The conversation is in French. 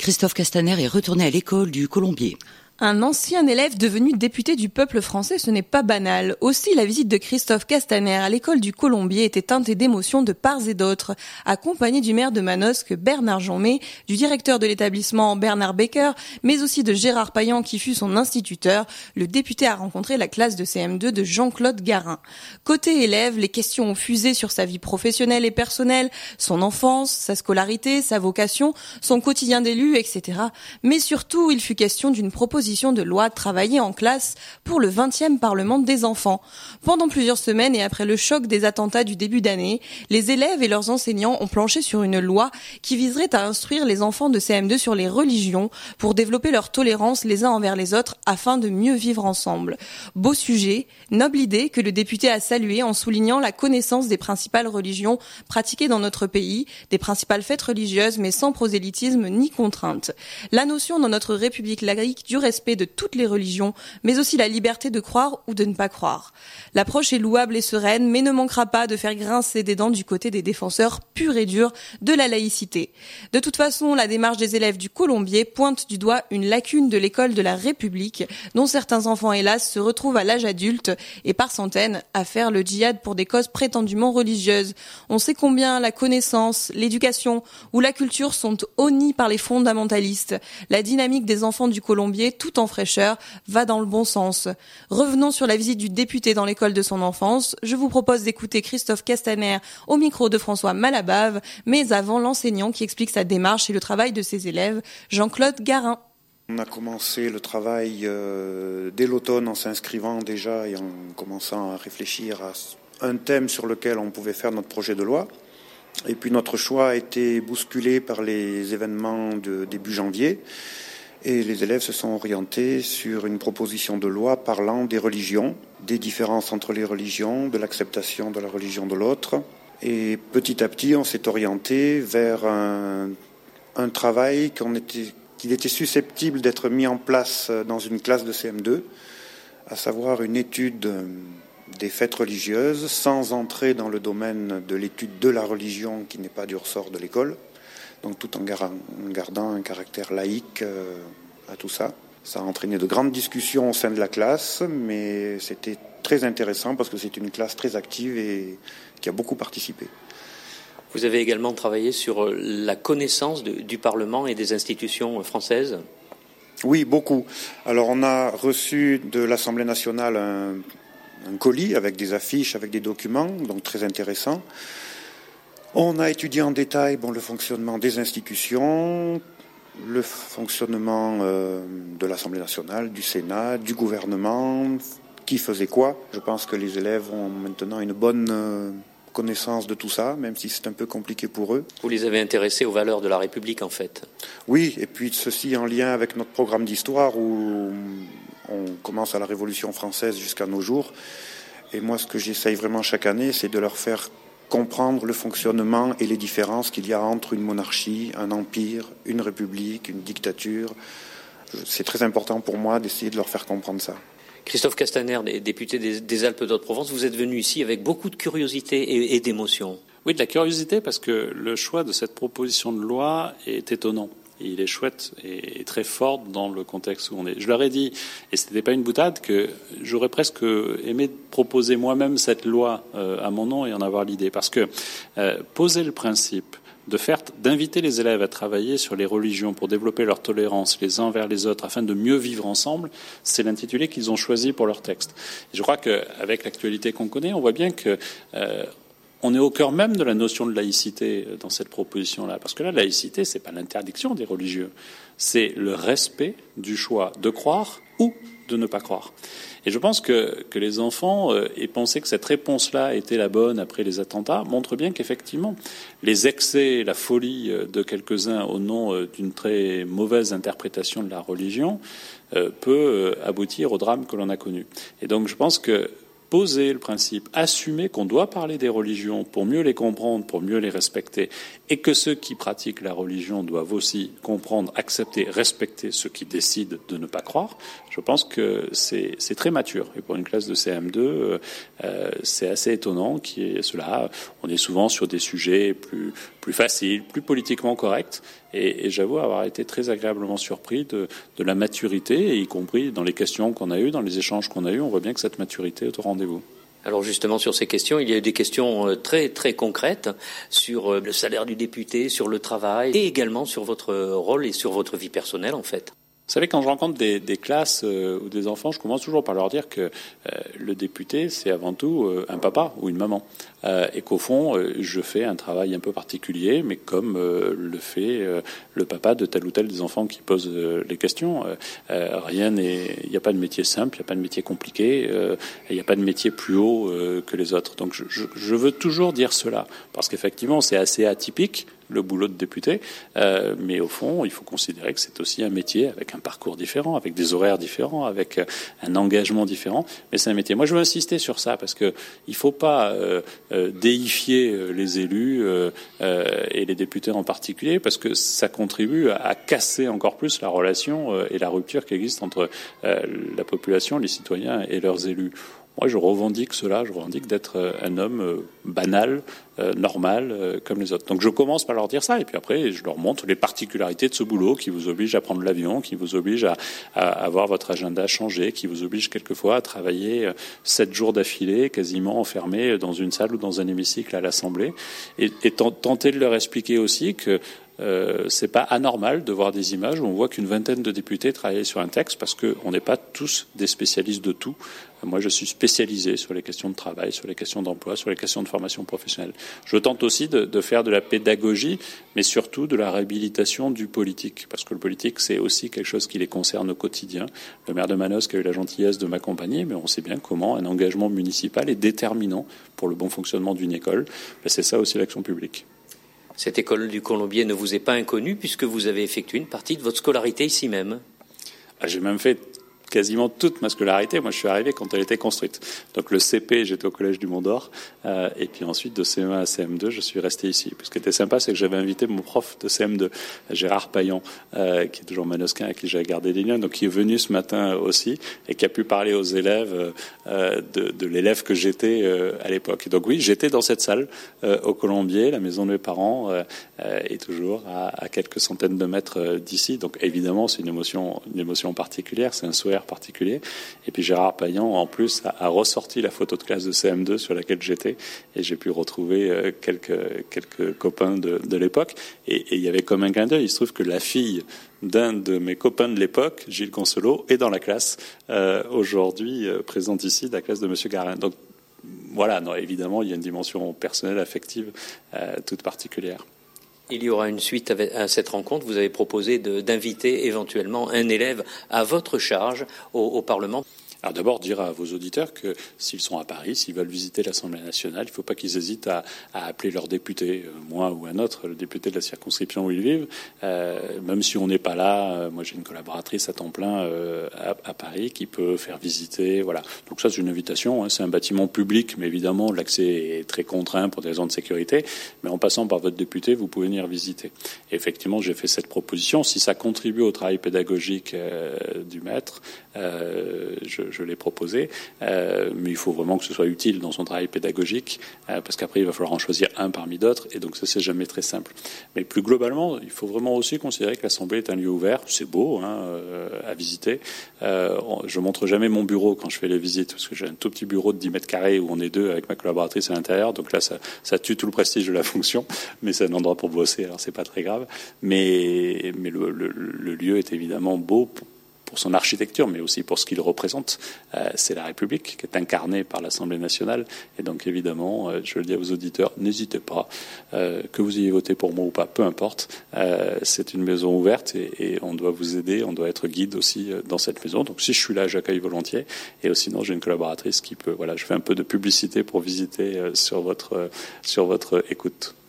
Christophe Castaner est retourné à l'école du Colombier. Un ancien élève devenu député du peuple français, ce n'est pas banal. Aussi, la visite de Christophe Castaner à l'école du Colombier était teintée d'émotions de part et d'autre. Accompagné du maire de Manosque, Bernard Jonmé, du directeur de l'établissement Bernard Becker, mais aussi de Gérard Payan qui fut son instituteur, le député a rencontré la classe de CM2 de Jean-Claude Garin. Côté élève, les questions ont fusé sur sa vie professionnelle et personnelle, son enfance, sa scolarité, sa vocation, son quotidien d'élu, etc. Mais surtout, il fut question d'une proposition de loi travaillée en classe pour le 20e Parlement des enfants. Pendant plusieurs semaines et après le choc des attentats du début d'année, les élèves et leurs enseignants ont planché sur une loi qui viserait à instruire les enfants de CM2 sur les religions pour développer leur tolérance les uns envers les autres afin de mieux vivre ensemble. Beau sujet, noble idée que le député a salué en soulignant la connaissance des principales religions pratiquées dans notre pays, des principales fêtes religieuses mais sans prosélytisme ni contrainte. La notion dans notre République laïque du respect de toutes les religions, mais aussi la liberté de croire ou de ne pas croire. L'approche est louable et sereine, mais ne manquera pas de faire grincer des dents du côté des défenseurs purs et durs de la laïcité. De toute façon, la démarche des élèves du Colombier pointe du doigt une lacune de l'école de la République, dont certains enfants, hélas, se retrouvent à l'âge adulte et par centaines à faire le djihad pour des causes prétendument religieuses. On sait combien la connaissance, l'éducation ou la culture sont honnies par les fondamentalistes. La dynamique des enfants du Colombier, tout en fraîcheur, va dans le bon sens. Revenons sur la visite du député dans l'école de son enfance. Je vous propose d'écouter Christophe Castaner au micro de François Malabave, mais avant l'enseignant qui explique sa démarche et le travail de ses élèves, Jean-Claude Garin. On a commencé le travail dès l'automne en s'inscrivant déjà et en commençant à réfléchir à un thème sur lequel on pouvait faire notre projet de loi. Et puis notre choix a été bousculé par les événements de début janvier. Et les élèves se sont orientés sur une proposition de loi parlant des religions, des différences entre les religions, de l'acceptation de la religion de l'autre. Et petit à petit, on s'est orienté vers un travail qu'il était susceptible d'être mis en place dans une classe de CM2, à savoir une étude des fêtes religieuses, sans entrer dans le domaine de l'étude de la religion qui n'est pas du ressort de l'école. Donc tout en gardant un caractère laïque à tout ça. Ça a entraîné de grandes discussions au sein de la classe, mais c'était très intéressant parce que c'est une classe très active et qui a beaucoup participé. Vous avez également travaillé sur la connaissance du Parlement et des institutions françaises ? Oui, beaucoup. Alors on a reçu de l'Assemblée nationale un colis avec des affiches, avec des documents, donc très intéressant. On a étudié en détail le fonctionnement des institutions, le fonctionnement de l'Assemblée nationale, du Sénat, du gouvernement, qui faisait quoi. Je pense que les élèves ont maintenant une bonne connaissance de tout ça, même si c'est un peu compliqué pour eux. Vous les avez intéressés aux valeurs de la République, en fait. Oui, et puis ceci en lien avec notre programme d'histoire où on commence à la Révolution française jusqu'à nos jours. Et moi, ce que j'essaye vraiment chaque année, c'est de leur faire comprendre le fonctionnement et les différences qu'il y a entre une monarchie, un empire, une république, une dictature. C'est très important pour moi d'essayer de leur faire comprendre ça. Christophe Castaner, député des Alpes d'Haute-Provence, vous êtes venu ici avec beaucoup de curiosité et d'émotion. Oui, de la curiosité, parce que le choix de cette proposition de loi est étonnant. Et il est chouette et très fort dans le contexte où on est. Je leur ai dit, et ce n'était pas une boutade, que j'aurais presque aimé proposer moi-même cette loi à mon nom et en avoir l'idée. Parce que poser le principe d'inviter les élèves à travailler sur les religions pour développer leur tolérance les uns envers les autres afin de mieux vivre ensemble, c'est l'intitulé qu'ils ont choisi pour leur texte. Et je crois qu'avec l'actualité qu'on connaît, on voit bien que on est au cœur même de la notion de laïcité dans cette proposition-là. Parce que la laïcité, c'est pas l'interdiction des religieux, c'est le respect du choix de croire ou de ne pas croire. Et je pense que les enfants aient pensé que cette réponse-là était la bonne après les attentats montre bien qu'effectivement, les excès, la folie de quelques-uns au nom d'une très mauvaise interprétation de la religion peut aboutir au drame que l'on a connu. Et donc je pense que poser le principe, assumer qu'on doit parler des religions pour mieux les comprendre, pour mieux les respecter, et que ceux qui pratiquent la religion doivent aussi comprendre, accepter, respecter ceux qui décident de ne pas croire, je pense que c'est très mature. Et pour une classe de CM2, c'est assez étonnant qu'il y ait cela. On est souvent sur des sujets plus faciles, plus politiquement corrects, et j'avoue avoir été très agréablement surpris de la maturité, et y compris dans les questions qu'on a eues, dans les échanges qu'on a eus, on voit bien que cette maturité est au rendez-vous. Alors justement, sur ces questions, il y a eu des questions très très concrètes sur le salaire du député, sur le travail, et également sur votre rôle et sur votre vie personnelle, en fait. Vous savez, quand je rencontre des classes ou des enfants, je commence toujours par leur dire que le député, c'est avant tout un papa ou une maman. Et qu'au fond, je fais un travail un peu particulier, mais comme le fait le papa de tel ou tel des enfants qui posent les questions. Il n'y a pas de métier simple, il n'y a pas de métier compliqué, il n'y a pas de métier plus haut que les autres. Donc je veux toujours dire cela, parce qu'effectivement, c'est assez atypique, le boulot de député, mais au fond, il faut considérer que c'est aussi un métier avec un parcours différent, avec des horaires différents, avec un engagement différent, mais c'est un métier. Moi, je veux insister sur ça, parce que il faut pas déifier les élus et les députés en particulier, parce que ça contribue à casser encore plus la relation et la rupture qui existe entre la population, les citoyens et leurs élus. Moi, je revendique cela, je revendique d'être un homme banal, normal, comme les autres. Donc je commence par leur dire ça, et puis après, je leur montre les particularités de ce boulot qui vous oblige à prendre l'avion, qui vous oblige à avoir votre agenda changé, qui vous oblige quelquefois à travailler 7 jours d'affilée, quasiment enfermé dans une salle ou dans un hémicycle à l'Assemblée, et tenter de leur expliquer aussi que c'est pas anormal de voir des images où on voit qu'une vingtaine de députés travaillent sur un texte, parce qu'on n'est pas tous des spécialistes de tout. Moi, je suis spécialisé sur les questions de travail, sur les questions d'emploi, sur les questions de formation professionnelle. Je tente aussi de faire de la pédagogie, mais surtout de la réhabilitation du politique, parce que le politique, c'est aussi quelque chose qui les concerne au quotidien. Le maire de Manosque a eu la gentillesse de m'accompagner, mais on sait bien comment un engagement municipal est déterminant pour le bon fonctionnement d'une école. C'est ça aussi l'action publique. Cette école du Colombier ne vous est pas inconnue, puisque vous avez effectué une partie de votre scolarité ici même. J'ai même fait quasiment toute ma scolarité. Moi, je suis arrivé quand elle était construite. Donc le CP, j'étais au collège du Mont d'Or, et puis ensuite de CM1 à CM2, je suis resté ici. Ce qui était sympa, c'est que j'avais invité mon prof de CM2, Gérard Payan, qui est toujours manosquin, avec qui j'avais gardé des liens, donc qui est venu ce matin aussi et qui a pu parler aux élèves de l'élève que j'étais à l'époque. Et donc oui, j'étais dans cette salle au Colombier, la maison de mes parents, est toujours à quelques centaines de mètres d'ici. Donc évidemment, c'est une émotion particulière, c'est un sourire particulier. Et puis Gérard Payan, en plus, a ressorti la photo de classe de CM2 sur laquelle j'étais, et j'ai pu retrouver quelques copains de l'époque. Et il y avait comme un clin d'œil, il se trouve que la fille d'un de mes copains de l'époque, Gilles Conselot, est dans la classe aujourd'hui présente ici, de la classe de Monsieur Garin. Donc voilà, non, évidemment, il y a une dimension personnelle, affective toute particulière. Il y aura une suite à cette rencontre. Vous avez proposé d'inviter éventuellement un élève à votre charge au Parlement. Alors d'abord, dire à vos auditeurs que s'ils sont à Paris, s'ils veulent visiter l'Assemblée nationale, il ne faut pas qu'ils hésitent à appeler leur député, moi ou un autre, le député de la circonscription où ils vivent. Même si on n'est pas là, moi j'ai une collaboratrice à temps plein à Paris qui peut faire visiter. Voilà. Donc ça, c'est une invitation. Hein. C'est un bâtiment public, mais évidemment, l'accès est très contraint pour des raisons de sécurité. Mais en passant par votre député, vous pouvez venir visiter. Et effectivement, j'ai fait cette proposition. Si ça contribue au travail pédagogique du maître, je l'ai proposé, mais il faut vraiment que ce soit utile dans son travail pédagogique, parce qu'après il va falloir en choisir un parmi d'autres, et donc ça c'est jamais très simple. Mais plus globalement, il faut vraiment aussi considérer que l'Assemblée est un lieu ouvert. C'est beau à visiter. Je montre jamais mon bureau quand je fais les visites, parce que j'ai un tout petit bureau de 10 mètres carrés où on est deux avec ma collaboratrice à l'intérieur, donc là ça tue tout le prestige de la fonction, mais c'est un endroit pour bosser, alors c'est pas très grave. Mais le lieu est évidemment beau pour son architecture, mais aussi pour ce qu'il représente. C'est la République qui est incarnée par l'Assemblée nationale. Et donc, évidemment, je le dis à vos auditeurs, n'hésitez pas, que vous ayez voté pour moi ou pas, peu importe. C'est une maison ouverte et on doit vous aider, on doit être guide aussi dans cette maison. Donc, si je suis là, j'accueille volontiers. Et sinon, j'ai une collaboratrice qui peut, je fais un peu de publicité pour visiter sur votre écoute.